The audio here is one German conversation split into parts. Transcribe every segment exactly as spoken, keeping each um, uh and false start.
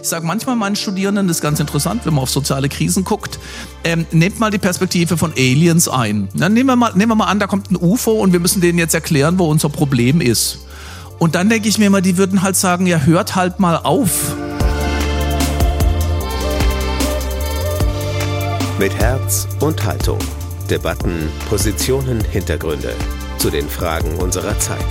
Ich sage manchmal meinen Studierenden, das ist ganz interessant, wenn man auf soziale Krisen guckt, ähm, nehmt mal die Perspektive von Aliens ein. Dann nehmen wir mal, nehmen wir mal an, da kommt ein U F O und wir müssen denen jetzt erklären, wo unser Problem ist. Und dann denke ich mir immer, die würden halt sagen, ja, hört halt mal auf. Mit Herz und Haltung. Debatten, Positionen, Hintergründe zu den Fragen unserer Zeit.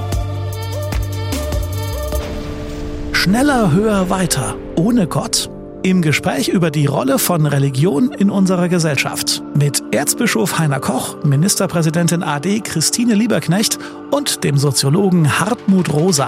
Schneller, höher, weiter. Ohne Gott? Im Gespräch über die Rolle von Religion in unserer Gesellschaft. Mit Erzbischof Heiner Koch, Ministerpräsidentin A D Christine Lieberknecht und dem Soziologen Hartmut Rosa.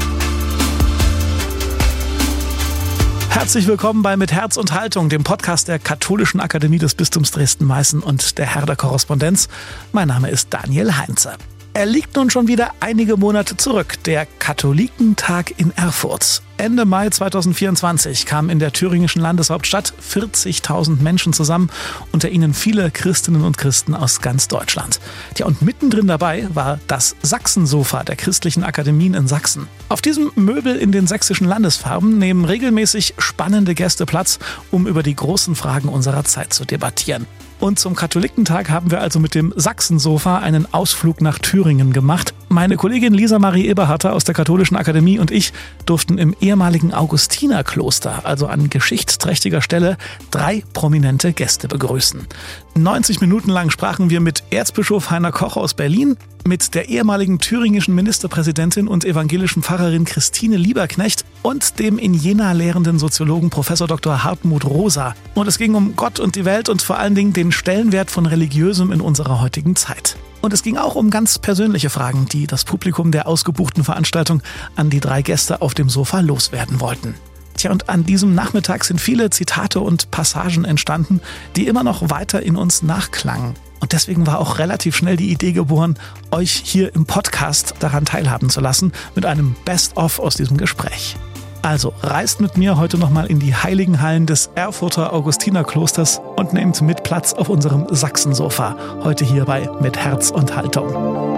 Herzlich willkommen bei Mit Herz und Haltung, dem Podcast der Katholischen Akademie des Bistums Dresden-Meißen und der Herder Korrespondenz. Mein Name ist Daniel Heinze. Er liegt nun schon wieder einige Monate zurück, der Katholikentag in Erfurt. Ende Mai zweitausendvierundzwanzig kamen in der thüringischen Landeshauptstadt vierzigtausend Menschen zusammen, unter ihnen viele Christinnen und Christen aus ganz Deutschland. Tja, und mittendrin dabei war das Sachsensofa der christlichen Akademien in Sachsen. Auf diesem Möbel in den sächsischen Landesfarben nehmen regelmäßig spannende Gäste Platz, um über die großen Fragen unserer Zeit zu debattieren. Und zum Katholikentag haben wir also mit dem Sachsensofa einen Ausflug nach Thüringen gemacht. Meine Kollegin Lisa Marie Eberharter aus der Katholischen Akademie und ich durften im ehemaligen Augustinerkloster, also an geschichtsträchtiger Stelle, drei prominente Gäste begrüßen. neunzig Minuten lang sprachen wir mit Erzbischof Heiner Koch aus Berlin, mit der ehemaligen thüringischen Ministerpräsidentin und evangelischen Pfarrerin Christine Lieberknecht und dem in Jena lehrenden Soziologen Professor Doktor Hartmut Rosa. Und es ging um Gott und die Welt und vor allen Dingen den Stellenwert von Religiösem in unserer heutigen Zeit. Und es ging auch um ganz persönliche Fragen, die das Publikum der ausgebuchten Veranstaltung an die drei Gäste auf dem Sofa loswerden wollten. Tja, und an diesem Nachmittag sind viele Zitate und Passagen entstanden, die immer noch weiter in uns nachklangen. Und deswegen war auch relativ schnell die Idee geboren, euch hier im Podcast daran teilhaben zu lassen, mit einem Best-of aus diesem Gespräch. Also reist mit mir heute nochmal in die heiligen Hallen des Erfurter Augustinerklosters und nehmt mit Platz auf unserem Sachsensofa. Heute hier bei Mit Herz und Haltung.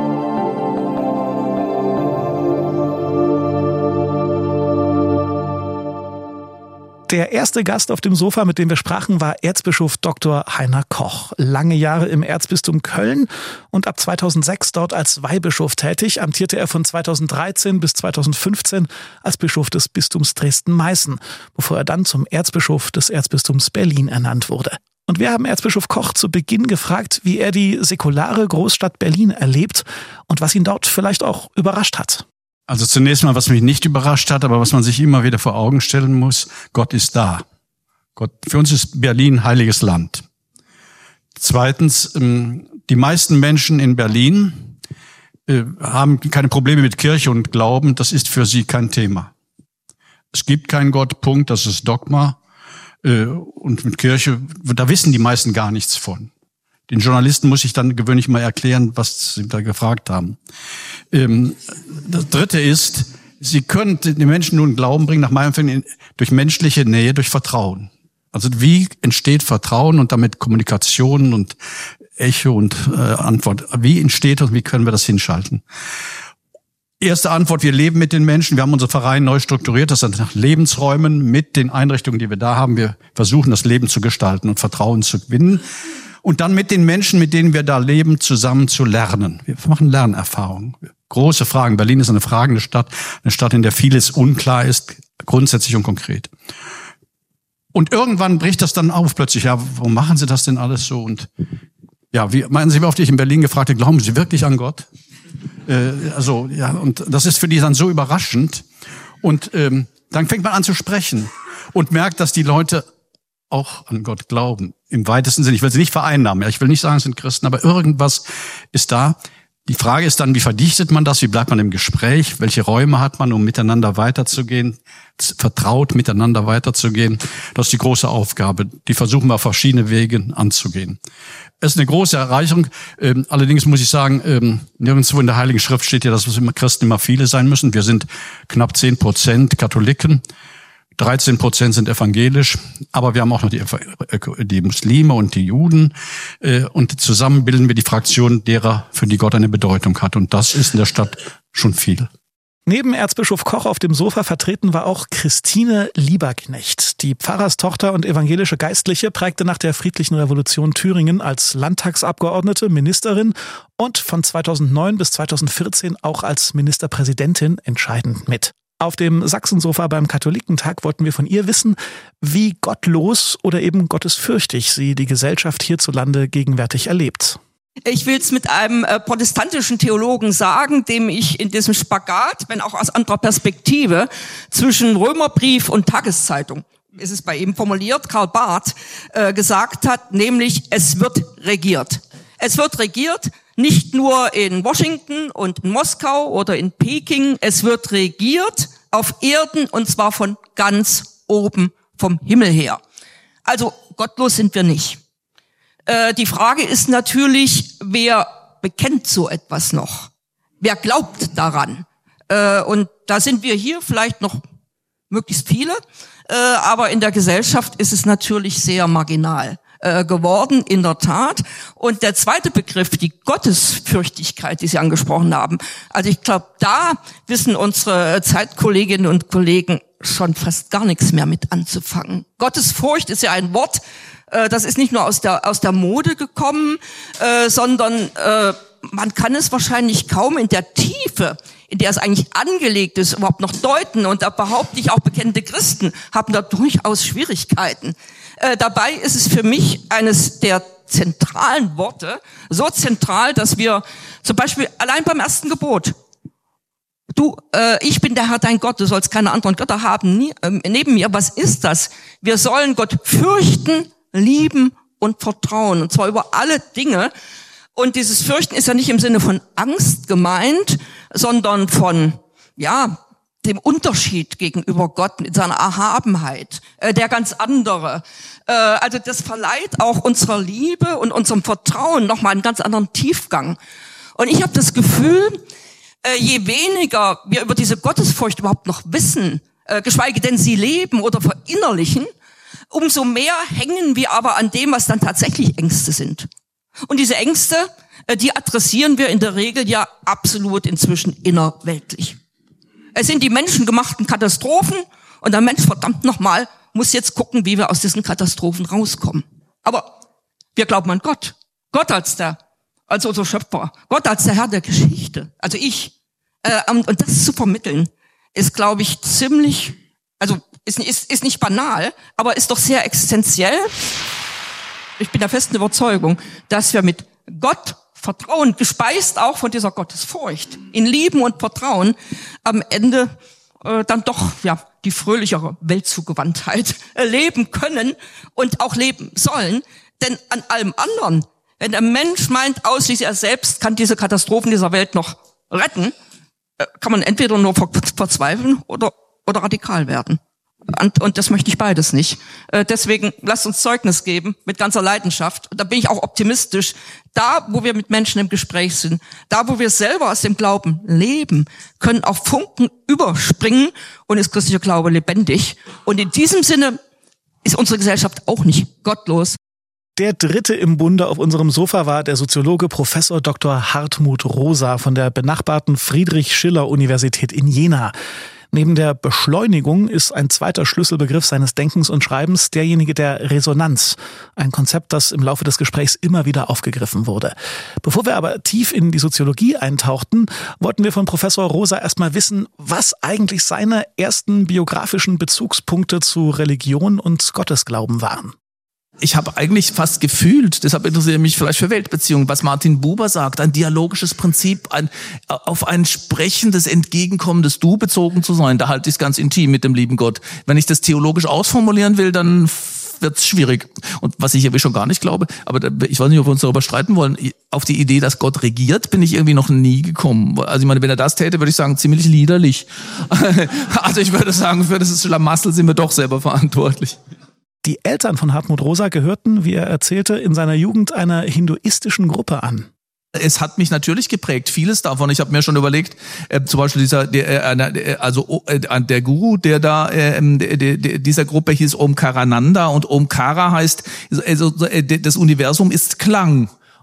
Der erste Gast auf dem Sofa, mit dem wir sprachen, war Erzbischof Doktor Heiner Koch. Lange Jahre im Erzbistum Köln und ab zweitausendsechs dort als Weihbischof tätig, amtierte er von zweitausenddreizehn bis zweitausendfünfzehn als Bischof des Bistums Dresden-Meißen, bevor er dann zum Erzbischof des Erzbistums Berlin ernannt wurde. Und wir haben Erzbischof Koch zu Beginn gefragt, wie er die säkulare Großstadt Berlin erlebt und was ihn dort vielleicht auch überrascht hat. Also zunächst mal, was mich nicht überrascht hat, aber was man sich immer wieder vor Augen stellen muss, Gott ist da. Gott, für uns ist Berlin heiliges Land. Zweitens, die meisten Menschen in Berlin haben keine Probleme mit Kirche und Glauben, das ist für sie kein Thema. Es gibt keinen Gott, Punkt, das ist Dogma. Und mit Kirche, da wissen die meisten gar nichts von. Den Journalisten muss ich dann gewöhnlich mal erklären, was sie da gefragt haben. Ähm, das Dritte ist, sie können den Menschen nun Glauben bringen, nach meinem Empfinden, durch menschliche Nähe, durch Vertrauen. Also wie entsteht Vertrauen und damit Kommunikation und Echo und äh, Antwort? Wie entsteht und wie können wir das hinschalten? Erste Antwort, wir leben mit den Menschen. Wir haben unseren Verein neu strukturiert. Das sind nach Lebensräumen mit den Einrichtungen, die wir da haben. Wir versuchen, das Leben zu gestalten und Vertrauen zu gewinnen. Und dann mit den Menschen, mit denen wir da leben, zusammen zu lernen. Wir machen Lernerfahrungen. Große Fragen. Berlin ist eine fragende Stadt. Eine Stadt, in der vieles unklar ist, grundsätzlich und konkret. Und irgendwann bricht das dann auf plötzlich. Ja, warum machen Sie das denn alles so? Und ja, wie meinen Sie, wie oft ich in Berlin gefragt habe, glauben Sie wirklich an Gott? Äh, also, ja, und das ist für die dann so überraschend. Und ähm, dann fängt man an zu sprechen und merkt, dass die Leute auch an Gott glauben. Im weitesten Sinne. Ich will sie nicht vereinnahmen. Ja, ich will nicht sagen, es sind Christen, aber irgendwas ist da. Die Frage ist dann, wie verdichtet man das? Wie bleibt man im Gespräch? Welche Räume hat man, um miteinander weiterzugehen? Vertraut miteinander weiterzugehen? Das ist die große Aufgabe. Die versuchen wir auf verschiedene Wege anzugehen. Es ist eine große Erreichung. Ähm, allerdings muss ich sagen, ähm, nirgendwo in der Heiligen Schrift steht ja, dass Christen immer viele sein müssen. Wir sind knapp zehn Prozent Katholiken. dreizehn Prozent sind evangelisch, aber wir haben auch noch die, die Muslime und die Juden. Und zusammen bilden wir die Fraktion derer, für die Gott eine Bedeutung hat. Und das ist in der Stadt schon viel. Neben Erzbischof Koch auf dem Sofa vertreten war auch Christine Lieberknecht. Die Pfarrerstochter und evangelische Geistliche prägte nach der Friedlichen Revolution Thüringen als Landtagsabgeordnete, Ministerin und von zweitausendneun bis zweitausendvierzehn auch als Ministerpräsidentin entscheidend mit. Auf dem Sachsensofa beim Katholikentag wollten wir von ihr wissen, wie gottlos oder eben gottesfürchtig sie die Gesellschaft hierzulande gegenwärtig erlebt. Ich will es mit einem äh, protestantischen Theologen sagen, dem ich in diesem Spagat, wenn auch aus anderer Perspektive, zwischen Römerbrief und Tageszeitung, ist es bei ihm formuliert, Karl Barth, äh, gesagt hat, nämlich es wird regiert. Es wird regiert, nicht nur in Washington und in Moskau oder in Peking, es wird regiert auf Erden und zwar von ganz oben vom Himmel her. Also gottlos sind wir nicht. Die Frage ist natürlich, wer bekennt so etwas noch? Wer glaubt daran? Und da sind wir hier vielleicht noch möglichst viele, aber in der Gesellschaft ist es natürlich sehr marginal geworden, in der Tat. Und der zweite Begriff, die Gottesfürchtigkeit, die Sie angesprochen haben, also ich glaube, da wissen unsere Zeitkolleginnen und Kollegen schon fast gar nichts mehr mit anzufangen. Gottesfurcht ist ja ein Wort, das ist nicht nur aus der aus der Mode gekommen, äh, sondern äh, man kann es wahrscheinlich kaum in der Tiefe, in der es eigentlich angelegt ist, überhaupt noch deuten. Und da behaupte ich, auch bekennende Christen haben da durchaus Schwierigkeiten. Äh, dabei ist es für mich eines der zentralen Worte, so zentral, dass wir zum Beispiel allein beim ersten Gebot, du, äh, ich bin der Herr dein Gott, du sollst keine anderen Götter haben nie, äh, neben mir. Was ist das? Wir sollen Gott fürchten, lieben und vertrauen, und zwar über alle Dinge. Und dieses Fürchten ist ja nicht im Sinne von Angst gemeint, sondern von, ja, dem Unterschied gegenüber Gott in seiner Erhabenheit, äh, der ganz andere. Äh, also das verleiht auch unserer Liebe und unserem Vertrauen nochmal einen ganz anderen Tiefgang. Und ich habe das Gefühl, äh, je weniger wir über diese Gottesfurcht überhaupt noch wissen, äh, geschweige denn sie leben oder verinnerlichen, umso mehr hängen wir aber an dem, was dann tatsächlich Ängste sind. Und diese Ängste, die adressieren wir in der Regel ja absolut inzwischen innerweltlich. Es sind die menschengemachten Katastrophen und der Mensch, verdammt nochmal, muss jetzt gucken, wie wir aus diesen Katastrophen rauskommen. Aber wir glauben an Gott. Gott als der, als unser Schöpfer. Gott als der Herr der Geschichte. Also ich. Und das zu vermitteln, ist, glaube ich, ziemlich, also Ist, ist, ist nicht banal, aber ist doch sehr existenziell. Ich bin der festen Überzeugung, dass wir mit Gott Vertrauen, gespeist auch von dieser Gottesfurcht, in Lieben und Vertrauen, am Ende äh, dann doch ja die fröhlichere Weltzugewandtheit erleben können und auch leben sollen. Denn an allem anderen, wenn der Mensch meint, ausschließlich er selbst kann diese Katastrophen dieser Welt noch retten, äh, kann man entweder nur ver- verzweifeln oder, oder radikal werden. Und, und das möchte ich beides nicht. Äh, deswegen lasst uns Zeugnis geben mit ganzer Leidenschaft. Und da bin ich auch optimistisch. Da, wo wir mit Menschen im Gespräch sind, da, wo wir selber aus dem Glauben leben, können auch Funken überspringen und ist christlicher Glaube lebendig. Und in diesem Sinne ist unsere Gesellschaft auch nicht gottlos. Der dritte im Bunde auf unserem Sofa war der Soziologe Professor Doktor Hartmut Rosa von der benachbarten Friedrich-Schiller-Universität in Jena. Neben der Beschleunigung ist ein zweiter Schlüsselbegriff seines Denkens und Schreibens derjenige der Resonanz. Ein Konzept, das im Laufe des Gesprächs immer wieder aufgegriffen wurde. Bevor wir aber tief in die Soziologie eintauchten, wollten wir von Professor Rosa erstmal wissen, was eigentlich seine ersten biografischen Bezugspunkte zu Religion und Gottesglauben waren. Ich habe eigentlich fast gefühlt, deshalb interessiere mich vielleicht für Weltbeziehungen, was Martin Buber sagt, ein dialogisches Prinzip, ein, auf ein sprechendes, entgegenkommendes Du bezogen zu sein. Da halte ich es ganz intim mit dem lieben Gott. Wenn ich das theologisch ausformulieren will, dann wird's schwierig. Und was ich aber schon gar nicht glaube, aber ich weiß nicht, ob wir uns darüber streiten wollen, auf die Idee, dass Gott regiert, bin ich irgendwie noch nie gekommen. Also ich meine, wenn er das täte, würde ich sagen, ziemlich liederlich. Also ich würde sagen, für das Schlamassel sind wir doch selber verantwortlich. Die Eltern von Hartmut Rosa gehörten, wie er erzählte, in seiner Jugend einer hinduistischen Gruppe an. Es hat mich natürlich geprägt, vieles davon. Ich habe mir schon überlegt, äh, zum Beispiel dieser, der, äh, also äh, der Guru, der da äh, der, der, dieser Gruppe hieß Omkarananda und Omkara heißt, also äh, das Universum ist Klang.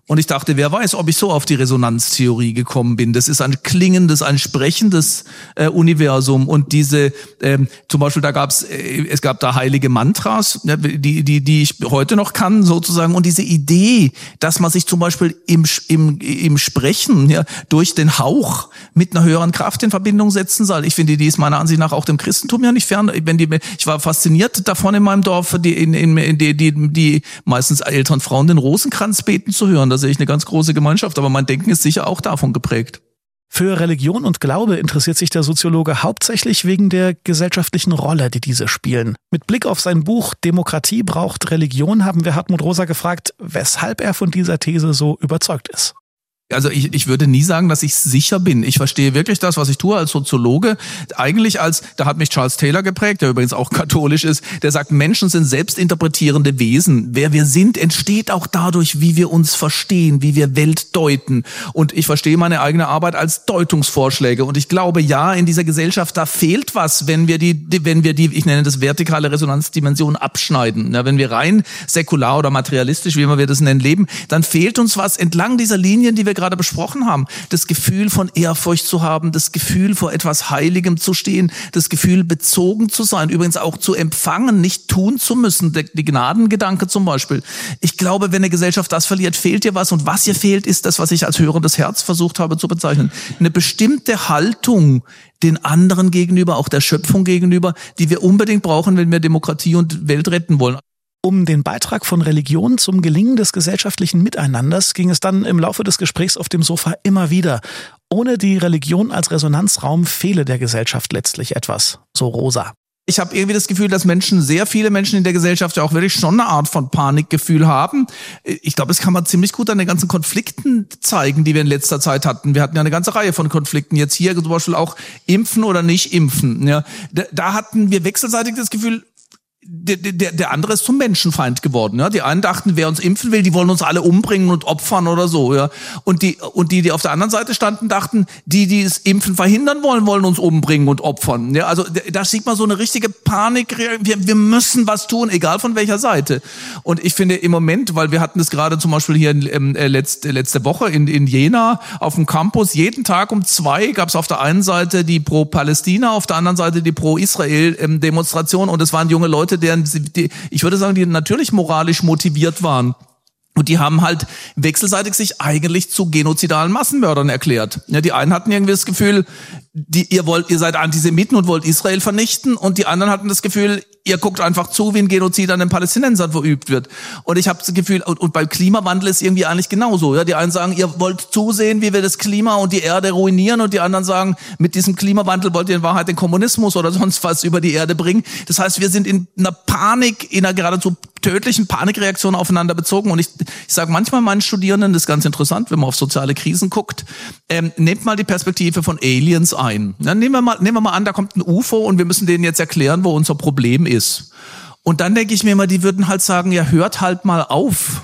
Und ich dachte, wer weiß, ob ich so auf die Resonanztheorie gekommen bin. Das ist ein klingendes, ein sprechendes äh, Universum. Und diese, ähm, zum Beispiel, da gab's, äh, es gab da heilige Mantras, die, die, die ich heute noch kann, sozusagen. Und diese Idee, dass man sich zum Beispiel im, im, im Sprechen, ja, durch den Hauch mit einer höheren Kraft in Verbindung setzen soll. Ich finde, die ist meiner Ansicht nach auch dem Christentum ja nicht fern. Wenn die, ich war fasziniert davon in meinem Dorf, die, in, in, in die, die, die meistens älteren Frauen den Rosenkranz beten zu hören. Da sehe ich eine ganz große Gemeinschaft, aber mein Denken ist sicher auch davon geprägt. Für Religion und Glaube interessiert sich der Soziologe hauptsächlich wegen der gesellschaftlichen Rolle, die diese spielen. Mit Blick auf sein Buch Demokratie braucht Religion haben wir Hartmut Rosa gefragt, weshalb er von dieser These so überzeugt ist. Also ich, ich würde nie sagen, dass ich sicher bin. Ich verstehe wirklich das, was ich tue als Soziologe. Eigentlich als, da hat mich Charles Taylor geprägt, der übrigens auch katholisch ist, der sagt, Menschen sind selbstinterpretierende Wesen. Wer wir sind, entsteht auch dadurch, wie wir uns verstehen, wie wir Welt deuten. Und ich verstehe meine eigene Arbeit als Deutungsvorschläge. Und ich glaube, ja, in dieser Gesellschaft, da fehlt was, wenn wir die, die wenn wir die, ich nenne das vertikale Resonanzdimension abschneiden. Ja, wenn wir rein säkular oder materialistisch, wie immer wir das nennen, leben, dann fehlt uns was entlang dieser Linien, die wir gerade besprochen haben, das Gefühl von Ehrfurcht zu haben, das Gefühl vor etwas Heiligem zu stehen, das Gefühl bezogen zu sein, übrigens auch zu empfangen, nicht tun zu müssen, die Gnadengedanke zum Beispiel. Ich glaube, wenn eine Gesellschaft das verliert, fehlt ihr was und was ihr fehlt, ist das, was ich als hörendes Herz versucht habe zu bezeichnen. Eine bestimmte Haltung den anderen gegenüber, auch der Schöpfung gegenüber, die wir unbedingt brauchen, wenn wir Demokratie und Welt retten wollen. Um den Beitrag von Religion zum Gelingen des gesellschaftlichen Miteinanders ging es dann im Laufe des Gesprächs auf dem Sofa immer wieder. Ohne die Religion als Resonanzraum fehle der Gesellschaft letztlich etwas, so Rosa. Ich habe irgendwie das Gefühl, dass Menschen, sehr viele Menschen in der Gesellschaft ja auch wirklich schon eine Art von Panikgefühl haben. Ich glaube, das kann man ziemlich gut an den ganzen Konflikten zeigen, die wir in letzter Zeit hatten. Wir hatten ja eine ganze Reihe von Konflikten. Jetzt hier zum Beispiel auch impfen oder nicht impfen. Ja, da hatten wir wechselseitig das Gefühl, Der, der, der andere ist zum Menschenfeind geworden. Ja? Die einen dachten, wer uns impfen will, die wollen uns alle umbringen und opfern oder so. Ja? Und die, und die, die auf der anderen Seite standen, dachten, die, die das Impfen verhindern wollen, wollen uns umbringen und opfern. Ja? Also da sieht man so eine richtige Panik. Wir, wir müssen was tun, egal von welcher Seite. Und ich finde im Moment, weil wir hatten es gerade zum Beispiel hier in, äh, letzte, letzte Woche in, in Jena auf dem Campus, jeden Tag um zwei gab es auf der einen Seite die Pro-Palästina, auf der anderen Seite die Pro-Israel-Demonstration und es waren junge Leute, deren, die, ich würde sagen, die natürlich moralisch motiviert waren. Und die haben halt wechselseitig sich eigentlich zu genozidalen Massenmördern erklärt. Ja, die einen hatten irgendwie das Gefühl, die, ihr wollt, ihr seid Antisemiten und wollt Israel vernichten. Und die anderen hatten das Gefühl, ihr guckt einfach zu, wie ein Genozid an den Palästinensern verübt wird. Und ich habe das Gefühl, und, und beim Klimawandel ist irgendwie eigentlich genauso. Ja, die einen sagen, ihr wollt zusehen, wie wir das Klima und die Erde ruinieren. Und die anderen sagen, mit diesem Klimawandel wollt ihr in Wahrheit den Kommunismus oder sonst was über die Erde bringen. Das heißt, wir sind in einer Panik, in einer geradezu tödlichen Panikreaktion aufeinander bezogen. Und ich, ich sage manchmal meinen Studierenden, das ist ganz interessant, wenn man auf soziale Krisen guckt, ähm, nehmt mal die Perspektive von Aliens ein. Ja, nehmen wir mal, nehmen wir mal an, da kommt ein U F O und wir müssen denen jetzt erklären, wo unser Problem ist. Und dann denke ich mir immer, die würden halt sagen, ja, hört halt mal auf.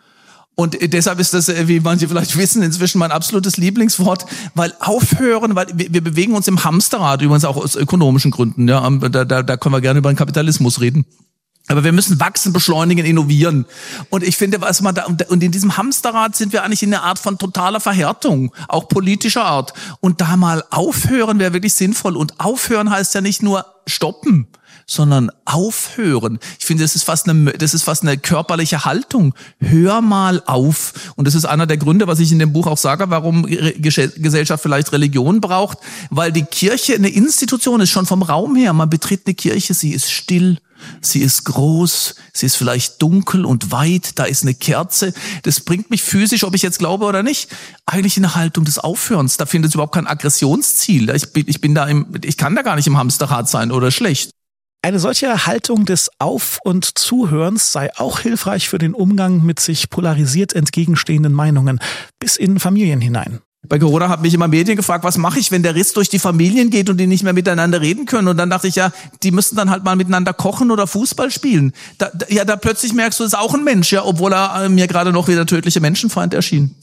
Und deshalb ist das, wie manche vielleicht wissen, inzwischen mein absolutes Lieblingswort, weil aufhören, weil wir, wir bewegen uns im Hamsterrad, übrigens auch aus ökonomischen Gründen. Ja, da, da, da können wir gerne über den Kapitalismus reden. Aber wir müssen wachsen, beschleunigen, innovieren. Und ich finde, was man da, und in diesem Hamsterrad sind wir eigentlich in einer Art von totaler Verhärtung, auch politischer Art. Und da mal aufhören wäre wirklich sinnvoll. Und aufhören heißt ja nicht nur stoppen, sondern aufhören. Ich finde, das ist fast eine, das ist fast eine körperliche Haltung. Hör mal auf. Und das ist einer der Gründe, was ich in dem Buch auch sage, warum Gesellschaft vielleicht Religion braucht. Weil die Kirche eine Institution ist, schon vom Raum her. Man betritt eine Kirche, sie ist still. Sie ist groß, sie ist vielleicht dunkel und weit, da ist eine Kerze. Das bringt mich physisch, ob ich jetzt glaube oder nicht, eigentlich in eine Haltung des Aufhörens. Da findet es überhaupt kein Aggressionsziel. Ich bin, ich bin da im, ich kann da gar nicht im Hamsterrad sein oder schlecht. Eine solche Haltung des Auf- und Zuhörens sei auch hilfreich für den Umgang mit sich polarisiert entgegenstehenden Meinungen, bis in Familien hinein. Bei Corona haben mich immer Medien gefragt, was mache ich, wenn der Riss durch die Familien geht und die nicht mehr miteinander reden können? Und dann dachte ich, ja, die müssten dann halt mal miteinander kochen oder Fußball spielen. Da, ja, da plötzlich merkst du, es ist auch ein Mensch, ja, obwohl er mir gerade noch wie der tödliche Menschenfeind erschien.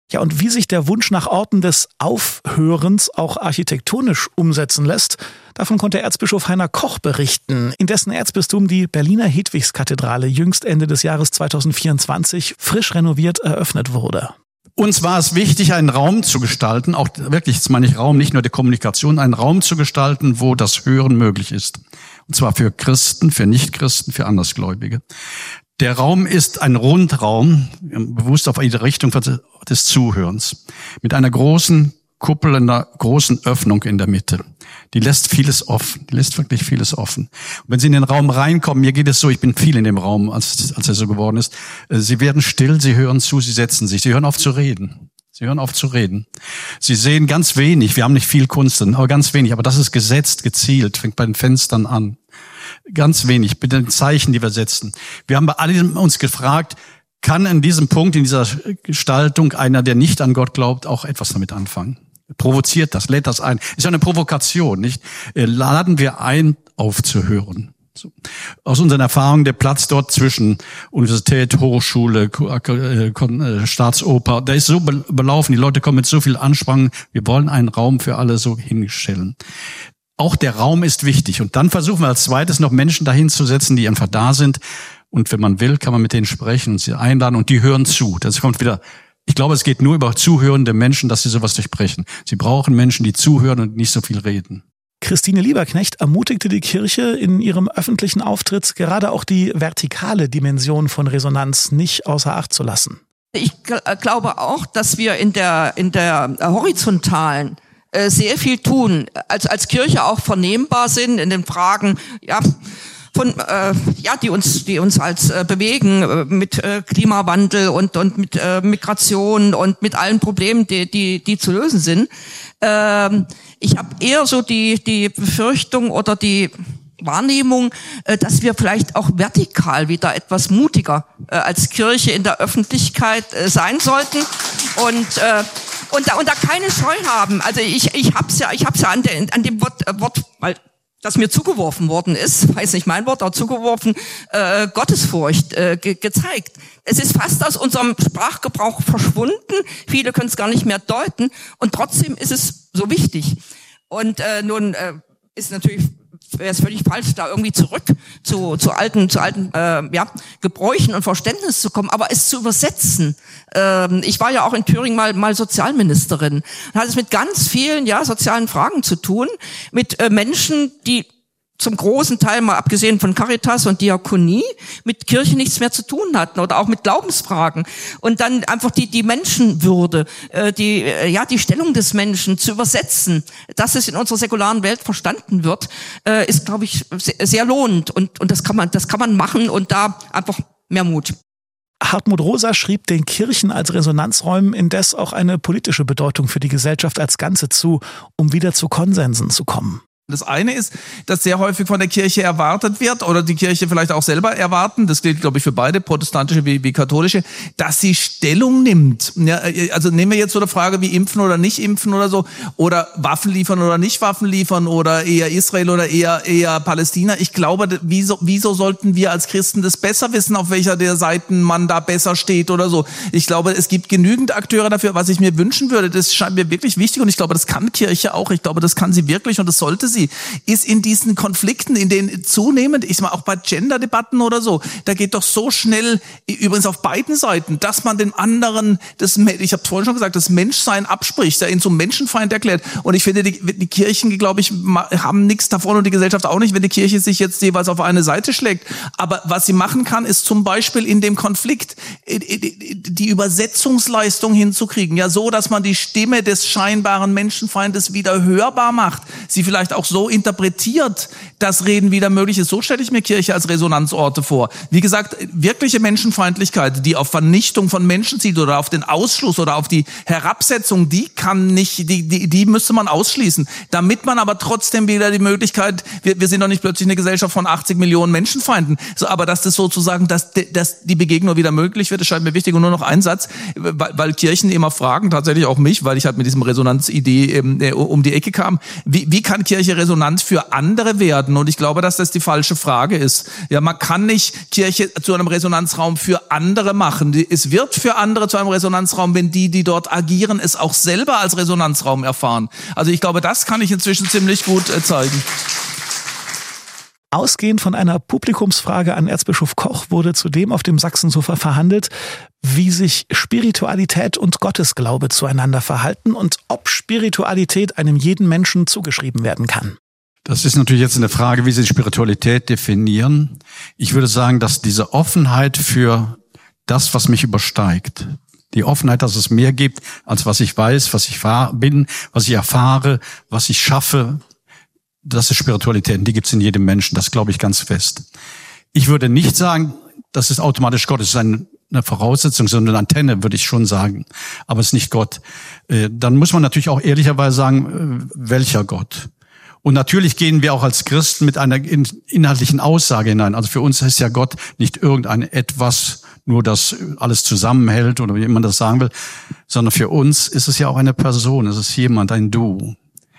Ja, und wie sich der Wunsch nach Orten des Aufhörens auch architektonisch umsetzen lässt, davon konnte Erzbischof Heiner Koch berichten, in dessen Erzbistum die Berliner Hedwigskathedrale jüngst Ende des Jahres zweitausendvierundzwanzig frisch renoviert eröffnet wurde. Uns war es wichtig, einen Raum zu gestalten, auch wirklich, jetzt meine ich Raum, nicht nur die Kommunikation, einen Raum zu gestalten, wo das Hören möglich ist. Und zwar für Christen, für Nichtchristen, für Andersgläubige. Der Raum ist ein Rundraum, bewusst auf jede Richtung des Zuhörens, mit einer großen Kuppel, einer großen Öffnung in der Mitte. Die lässt vieles offen, die lässt wirklich vieles offen. Und wenn Sie in den Raum reinkommen, mir geht es so, ich bin viel in dem Raum, als, als er so geworden ist, Sie werden still, Sie hören zu, Sie setzen sich, Sie hören auf zu reden. Sie hören auf zu reden. Sie sehen ganz wenig, wir haben nicht viel Kunst, aber ganz wenig, aber das ist gesetzt, gezielt, fängt bei den Fenstern an. Ganz wenig, mit den Zeichen, die wir setzen. Wir haben bei allen uns gefragt, kann in diesem Punkt, in dieser Gestaltung einer, der nicht an Gott glaubt, auch etwas damit anfangen? Provoziert das, lädt das ein. Ist ja eine Provokation, nicht? Laden wir ein, aufzuhören. So. Aus unseren Erfahrungen, der Platz dort zwischen Universität, Hochschule, Staatsoper, der ist so belaufen, die Leute kommen mit so viel Anspannung, wir wollen einen Raum für alle so hinstellen. Auch der Raum ist wichtig. Und dann versuchen wir als zweites noch Menschen dahin zu setzen, die einfach da sind. Und wenn man will, kann man mit denen sprechen und sie einladen und die hören zu. Das kommt wieder, ich glaube, es geht nur über zuhörende Menschen, dass sie sowas durchbrechen. Sie brauchen Menschen, die zuhören und nicht so viel reden. Christine Lieberknecht ermutigte die Kirche in ihrem öffentlichen Auftritt, gerade auch die vertikale Dimension von Resonanz nicht außer Acht zu lassen. Ich gl- glaube auch, dass wir in der, in der horizontalen sehr viel tun, als als Kirche auch vernehmbar sind in den Fragen, ja, von äh, ja, die uns die uns als äh, bewegen äh, mit äh, Klimawandel und und mit äh, Migration und mit allen Problemen, die die die zu lösen sind. Ähm, ich habe eher so die die Befürchtung oder die Wahrnehmung, äh, dass wir vielleicht auch vertikal wieder etwas mutiger äh, als Kirche in der Öffentlichkeit äh, sein sollten und äh, Und da, und da keine Scheu haben. Also ich, ich hab's ja, ich hab's ja an, der, an dem Wort, äh, Wort, weil das mir zugeworfen worden ist, weiß nicht mein Wort, aber zugeworfen, äh, Gottesfurcht äh, ge- gezeigt. Es ist fast aus unserem Sprachgebrauch verschwunden. Viele können es gar nicht mehr deuten. Und trotzdem ist es so wichtig. Und äh, nun äh, ist natürlich wäre es völlig falsch, da irgendwie zurück zu, zu alten, zu alten äh, ja, Gebräuchen und Verständnis zu kommen, aber es zu übersetzen. Ähm, ich war ja auch in Thüringen mal, mal Sozialministerin. Da hat es mit ganz vielen ja sozialen Fragen zu tun, mit äh, Menschen, die zum großen Teil, mal abgesehen von Caritas und Diakonie, mit Kirche nichts mehr zu tun hatten oder auch mit Glaubensfragen. Und dann einfach die die Menschenwürde, äh, die äh, ja die Stellung des Menschen zu übersetzen, dass es in unserer säkularen Welt verstanden wird, äh, ist, glaube ich, sehr, sehr lohnend. Und und das kann man das kann man machen und da einfach mehr Mut. Hartmut Rosa schrieb den Kirchen als Resonanzräumen indes auch eine politische Bedeutung für die Gesellschaft als Ganze zu, um wieder zu Konsensen zu kommen. Das eine ist, dass sehr häufig von der Kirche erwartet wird, oder die Kirche vielleicht auch selber erwarten, das gilt, glaube ich, für beide, protestantische wie, wie katholische, dass sie Stellung nimmt. Ja, also nehmen wir jetzt so eine Frage wie impfen oder nicht impfen oder so, oder Waffen liefern oder nicht Waffen liefern, oder eher Israel oder eher eher Palästina. Ich glaube, wieso, wieso sollten wir als Christen das besser wissen, auf welcher der Seiten man da besser steht oder so. Ich glaube, es gibt genügend Akteure dafür, was ich mir wünschen würde. Das scheint mir wirklich wichtig, und ich glaube, das kann Kirche auch. Ich glaube, das kann sie wirklich, und das sollte sie. Ist in diesen Konflikten, in denen zunehmend, ich sag mal auch bei Gender-Debatten oder so, da geht doch so schnell, übrigens auf beiden Seiten, dass man dem anderen, das, ich habe vorhin schon gesagt, das Menschsein abspricht, der ihn zum Menschenfeind erklärt. Und ich finde, die, die Kirchen, glaube ich, haben nichts davon, und die Gesellschaft auch nicht, wenn die Kirche sich jetzt jeweils auf eine Seite schlägt. Aber was sie machen kann, ist zum Beispiel in dem Konflikt die Übersetzungsleistung hinzukriegen, ja, so, dass man die Stimme des scheinbaren Menschenfeindes wieder hörbar macht, sie vielleicht auch so interpretiert, dass Reden wieder möglich ist. So stelle ich mir Kirche als Resonanzorte vor. Wie gesagt, wirkliche Menschenfeindlichkeit, die auf Vernichtung von Menschen zielt oder auf den Ausschluss oder auf die Herabsetzung, die kann nicht, die, die, die müsste man ausschließen. Damit man aber trotzdem wieder die Möglichkeit, wir, wir sind doch nicht plötzlich eine Gesellschaft von achtzig Millionen Menschenfeinden, so, aber dass das sozusagen, dass, dass die Begegnung wieder möglich wird, das scheint mir wichtig. Und nur noch ein Satz, weil, weil Kirchen immer fragen, tatsächlich auch mich, weil ich halt mit diesem Resonanzidee ähm, um die Ecke kam, wie, wie kann Kirche Resonanz für andere werden. Und ich glaube, dass das die falsche Frage ist. Ja, man kann nicht Kirche zu einem Resonanzraum für andere machen. Es wird für andere zu einem Resonanzraum, wenn die, die dort agieren, es auch selber als Resonanzraum erfahren. Also ich glaube, das kann ich inzwischen ziemlich gut äh, zeigen. Ausgehend von einer Publikumsfrage an Erzbischof Koch wurde zudem auf dem Sachsensofa verhandelt, wie sich Spiritualität und Gottesglaube zueinander verhalten und ob Spiritualität einem jeden Menschen zugeschrieben werden kann. Das ist natürlich jetzt eine Frage, wie Sie Spiritualität definieren. Ich würde sagen, dass diese Offenheit für das, was mich übersteigt, die Offenheit, dass es mehr gibt, als was ich weiß, was ich bin, was ich erfahre, was ich schaffe, das ist Spiritualität, die gibt es in jedem Menschen, das glaube ich ganz fest. Ich würde nicht sagen, das ist automatisch Gott, es ist eine Voraussetzung, sondern eine Antenne, würde ich schon sagen, aber es ist nicht Gott. Dann muss man natürlich auch ehrlicherweise sagen, welcher Gott? Und natürlich gehen wir auch als Christen mit einer inhaltlichen Aussage hinein. Also für uns ist ja Gott nicht irgendein Etwas, nur das alles zusammenhält oder wie man das sagen will, sondern für uns ist es ja auch eine Person, es ist jemand, ein Du,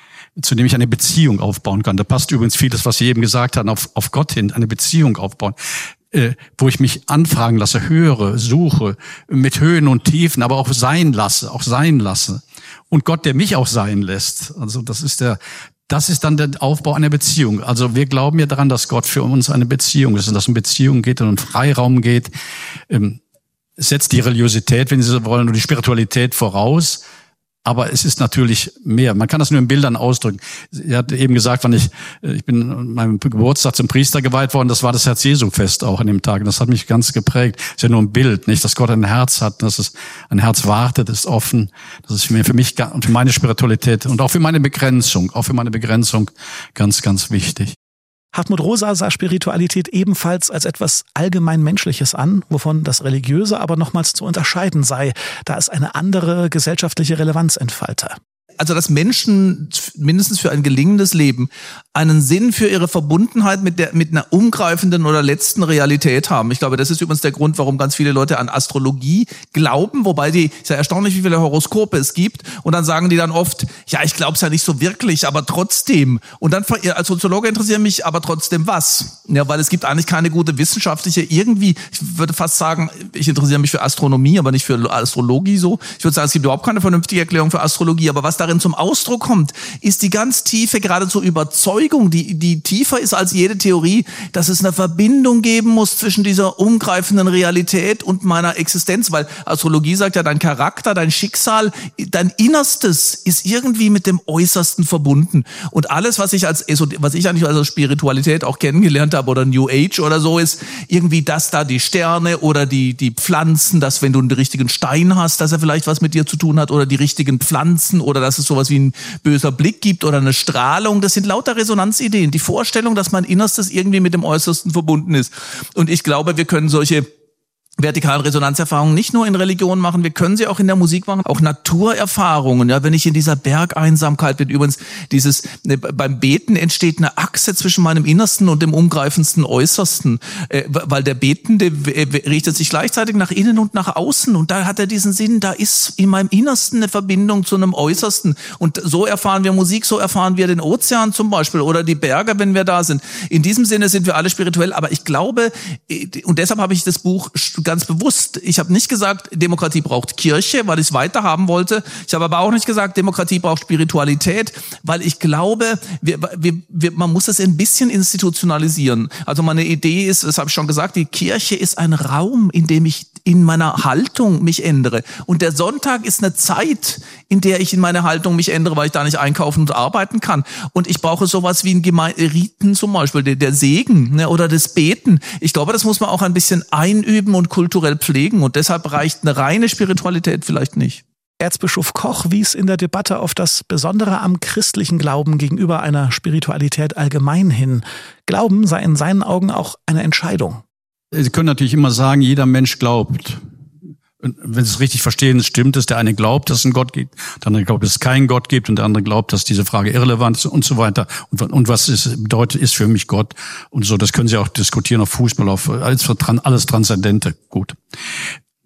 zu dem ich eine Beziehung aufbauen kann. Da passt übrigens vieles, was Sie eben gesagt haben, auf, auf Gott hin, eine Beziehung aufbauen, äh, wo ich mich anfragen lasse, höre, suche, mit Höhen und Tiefen, aber auch sein lasse, auch sein lasse. Und Gott, der mich auch sein lässt. Also das ist der, das ist dann der Aufbau einer Beziehung. Also wir glauben ja daran, dass Gott für uns eine Beziehung ist und dass es um Beziehung geht und um Freiraum geht. Ähm, setzt die Religiosität, wenn Sie so wollen, und die Spiritualität voraus. Aber es ist natürlich mehr. Man kann das nur in Bildern ausdrücken. Er hat eben gesagt, wann ich, ich bin an meinem Geburtstag zum Priester geweiht worden, das war das Herz-Jesu-Fest auch an dem Tag. Das hat mich ganz geprägt. Ist ja nur ein Bild, nicht, dass Gott ein Herz hat, dass es ein Herz wartet, ist offen. Das ist mir für mich und für meine Spiritualität und auch für meine Begrenzung, auch für meine Begrenzung ganz, ganz wichtig. Hartmut Rosa sah Spiritualität ebenfalls als etwas allgemein Menschliches an, wovon das Religiöse aber nochmals zu unterscheiden sei, da es eine andere gesellschaftliche Relevanz entfalte. Also dass Menschen mindestens für ein gelingendes Leben einen Sinn für ihre Verbundenheit mit der mit einer umgreifenden oder letzten Realität haben. Ich glaube, das ist übrigens der Grund, warum ganz viele Leute an Astrologie glauben, wobei die, ist ja erstaunlich, wie viele Horoskope es gibt, und dann sagen die dann oft, ja, ich glaube es ja nicht so wirklich, aber trotzdem. Und dann als Soziologe interessiert mich aber trotzdem was. Ja, weil es gibt eigentlich keine gute wissenschaftliche, irgendwie, ich würde fast sagen, ich interessiere mich für Astronomie, aber nicht für Astrologie so. Ich würde sagen, es gibt überhaupt keine vernünftige Erklärung für Astrologie, aber was darin zum Ausdruck kommt, ist die ganz tiefe, geradezu Überzeugung, die, die tiefer ist als jede Theorie, dass es eine Verbindung geben muss zwischen dieser umgreifenden Realität und meiner Existenz, weil Astrologie sagt ja, dein Charakter, dein Schicksal, dein Innerstes ist irgendwie mit dem Äußersten verbunden. Und alles, was ich als, was ich eigentlich als Spiritualität auch kennengelernt habe oder New Age oder so, ist irgendwie, dass da die Sterne oder die, die Pflanzen, dass wenn du einen richtigen Stein hast, dass er vielleicht was mit dir zu tun hat, oder die richtigen Pflanzen, oder dass es sowas wie ein böser Blick gibt oder eine Strahlung. Das sind lauter Resonanzideen. Die Vorstellung, dass mein Innerstes irgendwie mit dem Äußersten verbunden ist. Und ich glaube, wir können solche vertikalen Resonanzerfahrungen nicht nur in Religion machen, wir können sie auch in der Musik machen, auch Naturerfahrungen. Ja, wenn ich in dieser Bergeinsamkeit bin, übrigens dieses, ne, beim Beten entsteht eine Achse zwischen meinem Innersten und dem umgreifendsten Äußersten, äh, weil der Betende richtet sich gleichzeitig nach innen und nach außen, und da hat er diesen Sinn, da ist in meinem Innersten eine Verbindung zu einem Äußersten, und so erfahren wir Musik, so erfahren wir den Ozean zum Beispiel oder die Berge, wenn wir da sind. In diesem Sinne sind wir alle spirituell, aber ich glaube, und deshalb habe ich das Buch ganz bewusst, ich habe nicht gesagt, Demokratie braucht Kirche, weil ich es weiter haben wollte. Ich habe aber auch nicht gesagt, Demokratie braucht Spiritualität, weil ich glaube, wir, wir, wir, man muss es ein bisschen institutionalisieren. Also meine Idee ist, das habe ich schon gesagt, die Kirche ist ein Raum, in dem ich in meiner Haltung mich ändere. Und der Sonntag ist eine Zeit, in der ich in meiner Haltung mich ändere, weil ich da nicht einkaufen und arbeiten kann. Und ich brauche sowas wie ein Geme- Riten zum Beispiel, der, der Segen, ne, oder das Beten. Ich glaube, das muss man auch ein bisschen einüben und kulturell pflegen. Und deshalb reicht eine reine Spiritualität vielleicht nicht. Erzbischof Koch wies in der Debatte auf das Besondere am christlichen Glauben gegenüber einer Spiritualität allgemein hin. Glauben sei in seinen Augen auch eine Entscheidung. Sie können natürlich immer sagen, jeder Mensch glaubt. Und wenn Sie es richtig verstehen, stimmt es. Der eine glaubt, dass es einen Gott gibt, der andere glaubt, dass es keinen Gott gibt, und der andere glaubt, dass diese Frage irrelevant ist und so weiter. Und, und was ist, bedeutet, ist für mich Gott und so. Das können Sie auch diskutieren auf Fußball, auf alles, alles Transzendente. Gut.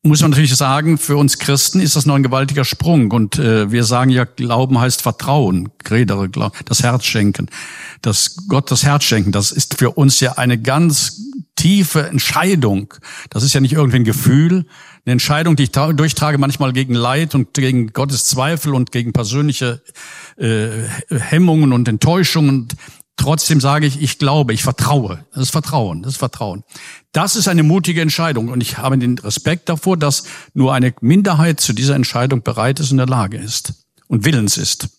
muss man natürlich sagen, für uns Christen ist das noch ein gewaltiger Sprung. Und äh, wir sagen ja, Glauben heißt Vertrauen, Credere, das Herz schenken, das Gott das Herz schenken. Das ist für uns ja eine ganz tiefe Entscheidung. Das ist ja nicht irgendwie ein Gefühl, eine Entscheidung, die ich durchtrage manchmal gegen Leid und gegen Gottes Zweifel und gegen persönliche äh, Hemmungen und Enttäuschungen. Trotzdem sage ich, ich glaube, ich vertraue. Das ist Vertrauen, das ist Vertrauen. Das ist eine mutige Entscheidung und ich habe den Respekt davor, dass nur eine Minderheit zu dieser Entscheidung bereit ist und in der Lage ist und willens ist.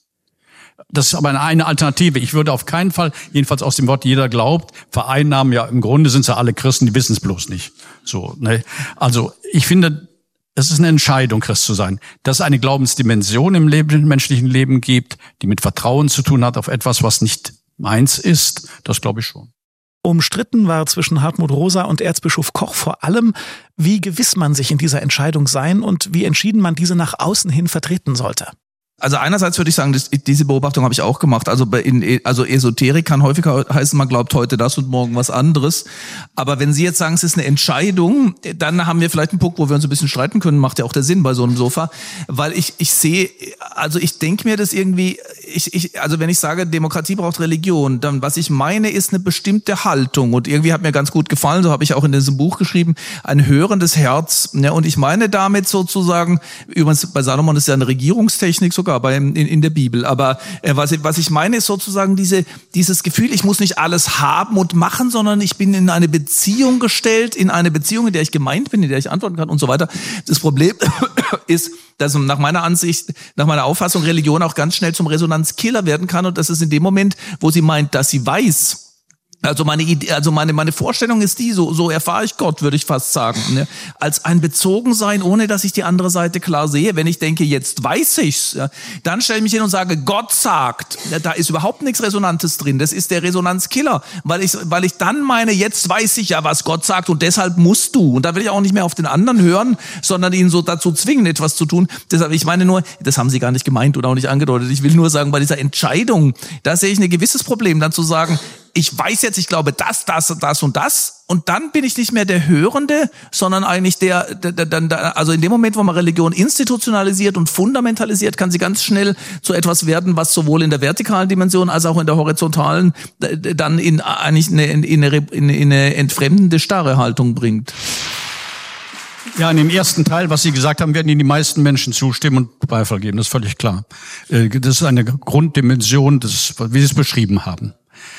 Das ist aber eine Alternative. Ich würde auf keinen Fall, jedenfalls aus dem Wort jeder glaubt, vereinnahmen, ja im Grunde sind sie alle Christen, die wissen es bloß nicht. So, ne? Also ich finde, es ist eine Entscheidung, Christ zu sein. Dass es eine Glaubensdimension im Leben, im menschlichen Leben gibt, die mit Vertrauen zu tun hat auf etwas, was nicht meins ist, das glaube ich schon. Umstritten war zwischen Hartmut Rosa und Erzbischof Koch vor allem, wie gewiss man sich in dieser Entscheidung sein und wie entschieden man diese nach außen hin vertreten sollte. Also einerseits würde ich sagen, das, diese Beobachtung habe ich auch gemacht. Also bei in, also Esoterik kann häufiger heißen, man glaubt heute das und morgen was anderes. Aber wenn Sie jetzt sagen, es ist eine Entscheidung, dann haben wir vielleicht einen Punkt, wo wir uns ein bisschen streiten können. Macht ja auch der Sinn bei so einem Sofa, weil ich ich sehe, also ich denke mir das irgendwie, ich ich also wenn ich sage, Demokratie braucht Religion, dann was ich meine ist eine bestimmte Haltung und irgendwie hat mir ganz gut gefallen. So habe ich auch in diesem Buch geschrieben, ein hörendes Herz. Ja, und ich meine damit sozusagen, übrigens bei Salomon ist ja eine Regierungstechnik sogar. Bei, in, in der Bibel. Aber äh, was, ich, was ich meine, ist sozusagen diese, dieses Gefühl, ich muss nicht alles haben und machen, sondern ich bin in eine Beziehung gestellt, in eine Beziehung, in der ich gemeint bin, in der ich antworten kann und so weiter. Das Problem ist, dass nach meiner Ansicht, nach meiner Auffassung Religion auch ganz schnell zum Resonanzkiller werden kann und das ist in dem Moment, wo sie meint, dass sie weiß. Also meine Idee, also meine meine Vorstellung ist die, so so erfahre ich Gott, würde ich fast sagen, ne? Als ein Bezogensein, ohne dass ich die andere Seite klar sehe. Wenn ich denke, jetzt weiß ich's, ja, dann stelle ich mich hin und sage, Gott sagt, ja, da ist überhaupt nichts Resonantes drin. Das ist der Resonanzkiller, weil ich weil ich dann meine, jetzt weiß ich ja, was Gott sagt und deshalb musst du. Und da will ich auch nicht mehr auf den anderen hören, sondern ihn so dazu zwingen, etwas zu tun. Deshalb, ich meine nur, das haben Sie gar nicht gemeint oder auch nicht angedeutet. Ich will nur sagen, bei dieser Entscheidung, da sehe ich ein gewisses Problem, dann zu sagen, ich weiß jetzt, ich glaube das, das, das und das und dann bin ich nicht mehr der Hörende, sondern eigentlich der, der, der, der, also in dem Moment, wo man Religion institutionalisiert und fundamentalisiert, kann sie ganz schnell zu etwas werden, was sowohl in der vertikalen Dimension als auch in der horizontalen dann in eigentlich eine, in eine, in eine entfremdende, starre Haltung bringt. Ja, in dem ersten Teil, was Sie gesagt haben, werden Ihnen die meisten Menschen zustimmen und Beifall geben, das ist völlig klar. Das ist eine Grunddimension, das, wie Sie es beschrieben haben.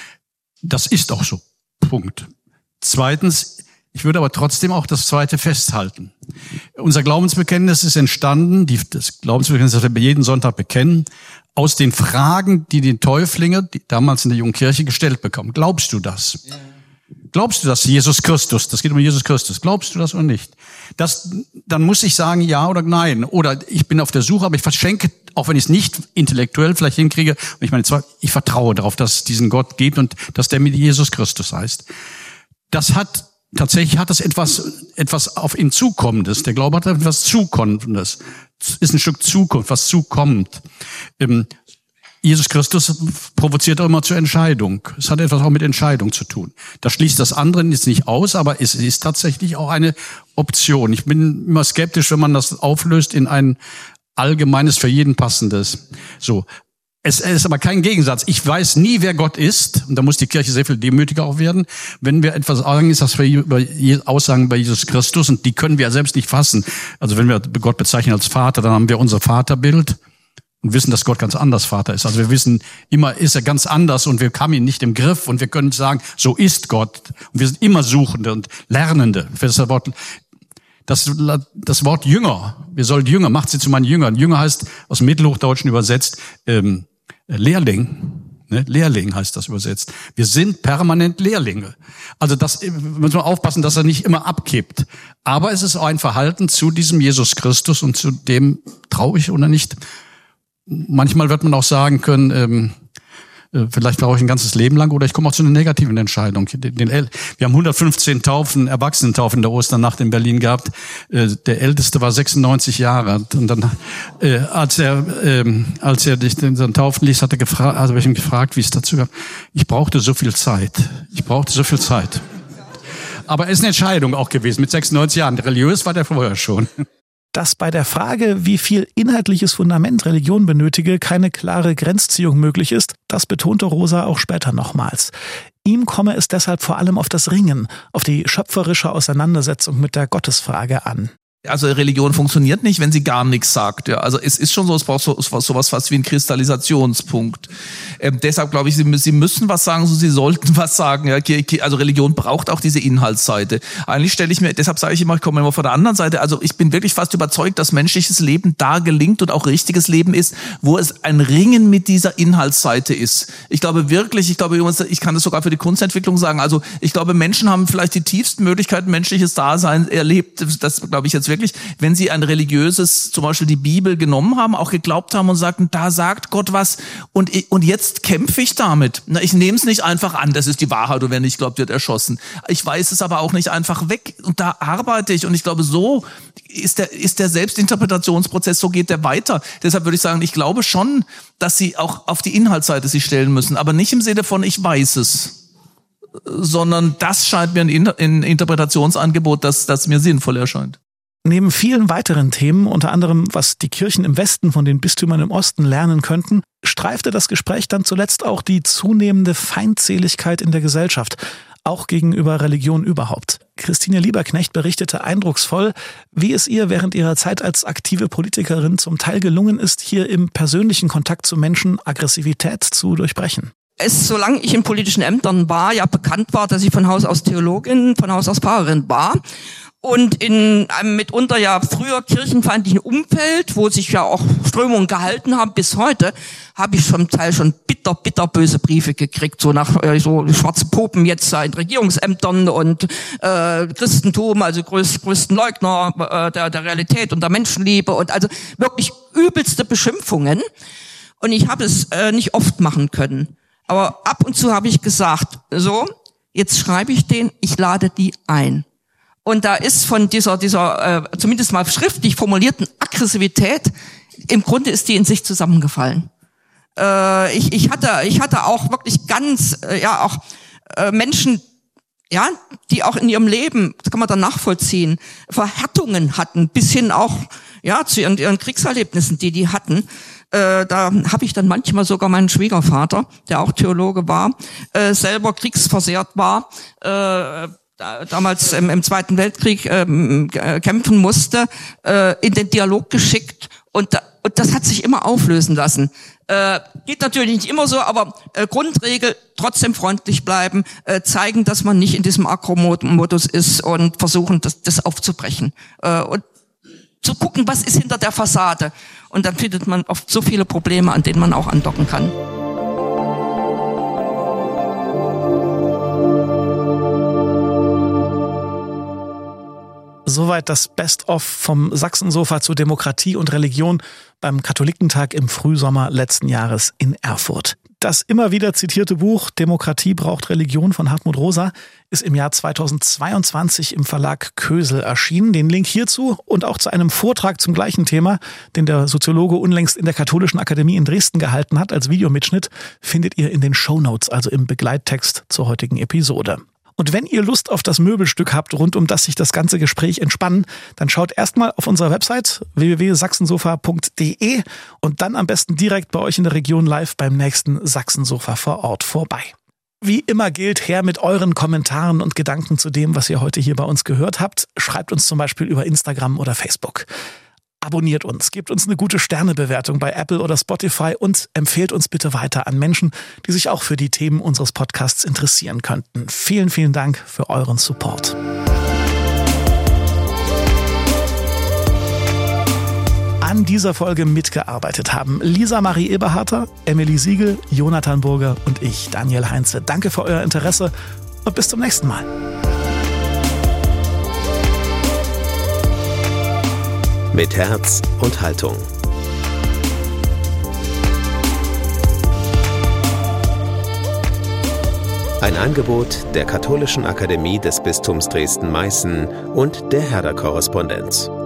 Das ist auch so. Punkt. Zweitens, ich würde aber trotzdem auch das Zweite festhalten. Unser Glaubensbekenntnis ist entstanden, die, das Glaubensbekenntnis, das wir jeden Sonntag bekennen, aus den Fragen, die die Täuflinge die damals in der jungen Kirche gestellt bekommen. Glaubst du das? Ja. Glaubst du das, Jesus Christus? Das geht um Jesus Christus. Glaubst du das oder nicht? Das, dann muss ich sagen, ja oder nein. Oder ich bin auf der Suche, aber ich verschenke, auch wenn ich es nicht intellektuell vielleicht hinkriege, und ich meine, zwar, ich vertraue darauf, dass es diesen Gott gibt und dass der mit Jesus Christus heißt. Das hat, tatsächlich hat das etwas, etwas auf ihn Zukommendes. Der Glaube hat etwas Zukommendes. Ist ein Stück Zukunft, was zukommt. Ähm, Jesus Christus provoziert auch immer zur Entscheidung. Es hat etwas auch mit Entscheidung zu tun. Das schließt das andere jetzt nicht aus, aber es ist tatsächlich auch eine Option. Ich bin immer skeptisch, wenn man das auflöst in ein allgemeines, für jeden passendes. So. Es ist aber kein Gegensatz. Ich weiß nie, wer Gott ist. Und da muss die Kirche sehr viel demütiger auch werden. Wenn wir etwas sagen, ist das wir über Aussagen bei Jesus Christus. Und die können wir selbst nicht fassen. Also wenn wir Gott bezeichnen als Vater, dann haben wir unser Vaterbild. Und wissen, dass Gott ganz anders Vater ist. Also wir wissen, immer ist er ganz anders und wir haben ihn nicht im Griff und wir können sagen, so ist Gott. Und wir sind immer Suchende und Lernende. Das Wort, das, das Wort Jünger, wir sollen Jünger, macht sie zu meinen Jüngern. Jünger heißt aus dem Mittelhochdeutschen übersetzt ähm, Lehrling. Ne? Lehrling heißt das übersetzt. Wir sind permanent Lehrlinge. Also das muss man aufpassen, dass er nicht immer abkippt. Aber es ist auch ein Verhalten zu diesem Jesus Christus und zu dem traue ich oder nicht. Manchmal wird man auch sagen können, ähm, äh, vielleicht brauche ich ein ganzes Leben lang oder ich komme auch zu einer negativen Entscheidung. Den, den, wir haben hundertfünfzehn Taufen, Erwachsenentaufen in der Osternacht in Berlin gehabt. Äh, der Älteste war sechsundneunzig Jahre alt. Und dann, äh, als er, äh, als er dich den, den Taufen ließ, hat er gefragt, also habe ich ihn gefragt, wie es dazu gab. Ich brauchte so viel Zeit. Ich brauchte so viel Zeit. Aber es ist eine Entscheidung auch gewesen mit sechsundneunzig Jahren. Religiös war der vorher schon. Dass bei der Frage, wie viel inhaltliches Fundament Religion benötige, keine klare Grenzziehung möglich ist, das betonte Rosa auch später nochmals. Ihm komme es deshalb vor allem auf das Ringen, auf die schöpferische Auseinandersetzung mit der Gottesfrage an. Also Religion funktioniert nicht, wenn sie gar nichts sagt. Ja. Also es ist schon so, es braucht so, sowas fast wie ein Kristallisationspunkt. Ähm, deshalb glaube ich, sie, sie müssen was sagen, so sie sollten was sagen. Ja. Also Religion braucht auch diese Inhaltsseite. Eigentlich stelle ich mir, deshalb sage ich immer, ich komme immer von der anderen Seite. Also ich bin wirklich fast überzeugt, dass menschliches Leben da gelingt und auch richtiges Leben ist, wo es ein Ringen mit dieser Inhaltsseite ist. Ich glaube wirklich, ich glaube, ich kann das sogar für die Kunstentwicklung sagen. Also ich glaube, Menschen haben vielleicht die tiefsten Möglichkeiten menschliches Dasein erlebt. Das glaube ich jetzt wirklich, wenn sie ein religiöses, zum Beispiel die Bibel genommen haben, auch geglaubt haben und sagten, da sagt Gott was und, ich, und jetzt kämpfe ich damit. Na, ich nehme es nicht einfach an, das ist die Wahrheit und wer nicht glaubt, wird erschossen. Ich weiß es aber auch nicht einfach weg und da arbeite ich und ich glaube, so ist der, ist der Selbstinterpretationsprozess, so geht der weiter. Deshalb würde ich sagen, ich glaube schon, dass sie auch auf die Inhaltsseite sich stellen müssen, aber nicht im Sinne von, ich weiß es, sondern das scheint mir ein, ein Interpretationsangebot, das, das mir sinnvoll erscheint. Neben vielen weiteren Themen, unter anderem was die Kirchen im Westen von den Bistümern im Osten lernen könnten, streifte das Gespräch dann zuletzt auch die zunehmende Feindseligkeit in der Gesellschaft, auch gegenüber Religion überhaupt. Christine Lieberknecht berichtete eindrucksvoll, wie es ihr während ihrer Zeit als aktive Politikerin zum Teil gelungen ist, hier im persönlichen Kontakt zu Menschen Aggressivität zu durchbrechen. Es, solange ich in politischen Ämtern war, ja bekannt war, dass ich von Haus aus Theologin, von Haus aus Pfarrerin war. Und in einem mitunter ja früher kirchenfeindlichen Umfeld, wo sich ja auch Strömungen gehalten haben bis heute, habe ich zum Teil schon bitter, bitter böse Briefe gekriegt, so nach äh, so schwarze Popen jetzt in Regierungsämtern und äh, Christentum, also größ, größten Leugner äh, der, der Realität und der Menschenliebe und also wirklich übelste Beschimpfungen. Und ich habe es äh, nicht oft machen können. Aber ab und zu habe ich gesagt, so, jetzt schreibe ich denen, ich lade die ein. Und da ist von dieser, dieser äh, zumindest mal schriftlich formulierten Aggressivität, im Grunde ist die in sich zusammengefallen. Äh, ich, ich hatte, ich hatte auch wirklich ganz, äh, ja auch äh, Menschen, ja, die auch in ihrem Leben, das kann man dann nachvollziehen, Verhärtungen hatten, bis hin auch ja zu ihren, ihren Kriegserlebnissen, die die hatten. Äh, da habe ich dann manchmal sogar meinen Schwiegervater, der auch Theologe war, äh, selber kriegsversehrt war, äh, damals im, im Zweiten Weltkrieg ähm, kämpfen musste, äh, in den Dialog geschickt und, da, und das hat sich immer auflösen lassen. Äh, geht natürlich nicht immer so, aber äh, Grundregel, trotzdem freundlich bleiben, äh, zeigen, dass man nicht in diesem Aggro-Modus ist und versuchen, das, das aufzubrechen. Äh, und zu gucken, was ist hinter der Fassade. Und dann findet man oft so viele Probleme, an denen man auch andocken kann. Soweit das Best-of vom Sachsensofa zu Demokratie und Religion beim Katholikentag im Frühsommer letzten Jahres in Erfurt. Das immer wieder zitierte Buch Demokratie braucht Religion von Hartmut Rosa ist im Jahr zweitausendzweiundzwanzig im Verlag Kösel erschienen. Den Link hierzu und auch zu einem Vortrag zum gleichen Thema, den der Soziologe unlängst in der Katholischen Akademie in Dresden gehalten hat, als Videomitschnitt, findet ihr in den Shownotes, also im Begleittext zur heutigen Episode. Und wenn ihr Lust auf das Möbelstück habt, rund um das sich das ganze Gespräch entspannen, dann schaut erstmal auf unserer Website w w w punkt sachsensofa punkt d e und dann am besten direkt bei euch in der Region live beim nächsten Sachsensofa vor Ort vorbei. Wie immer gilt, her mit euren Kommentaren und Gedanken zu dem, was ihr heute hier bei uns gehört habt. Schreibt uns zum Beispiel über Instagram oder Facebook. Abonniert uns, gebt uns eine gute Sternebewertung bei Apple oder Spotify und empfehlt uns bitte weiter an Menschen, die sich auch für die Themen unseres Podcasts interessieren könnten. Vielen, vielen Dank für euren Support. An dieser Folge mitgearbeitet haben Lisa Marie Eberharter, Emily Siegel, Jonathan Burger und ich, Daniel Heinze. Danke für euer Interesse und bis zum nächsten Mal. Mit Herz und Haltung. Ein Angebot der Katholischen Akademie des Bistums Dresden-Meißen und der Herder Korrespondenz.